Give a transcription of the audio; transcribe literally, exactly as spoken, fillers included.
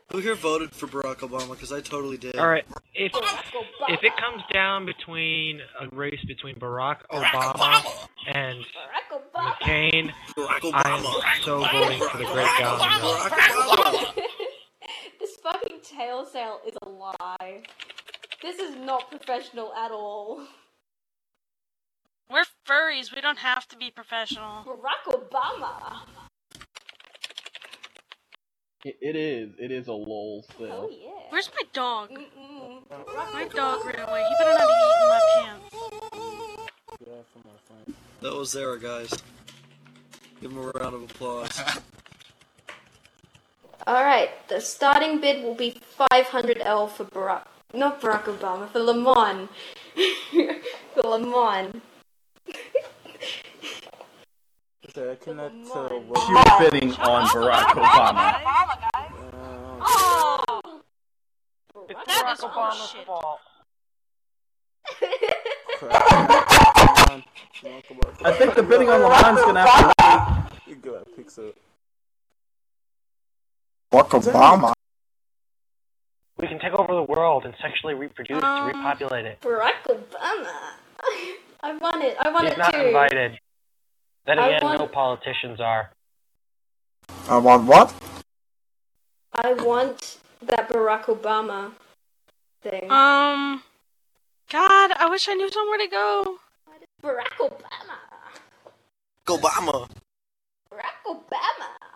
Who here voted for Barack Obama? Because I totally did. Alright, if if it comes down between a race between Barack Obama, Obama. and McCain, I am so voting for the great guy. This fucking tail sale is a lie. This is not professional at all. We're furries, we don't have to be professional. Barack Obama! It, it is. It is a lol still. Oh yeah. Where's my dog? Mm-mm. My dog ran away. He better not be eating my pants. That was Zara, guys. Give him a round of applause. Alright, the starting bid will be five hundred L for Barack... Not Barack Obama, for Lamont. For Lamont. I cannot tell what you're bidding on Barack Obama. Oh! It's That Barack is Obama's bullshit. fault. I think the bidding on Lamont's gonna have to You go at Pixar. Barack Obama. We can take over the world and sexually reproduce Um, to repopulate it. Barack Obama. I want it. I want He's it not too. invited. Then I again, want- no politicians are. I want what? I want that Barack Obama thing. Um... God, I wish I knew somewhere to go. Barack Obama. Obama! Barack Obama.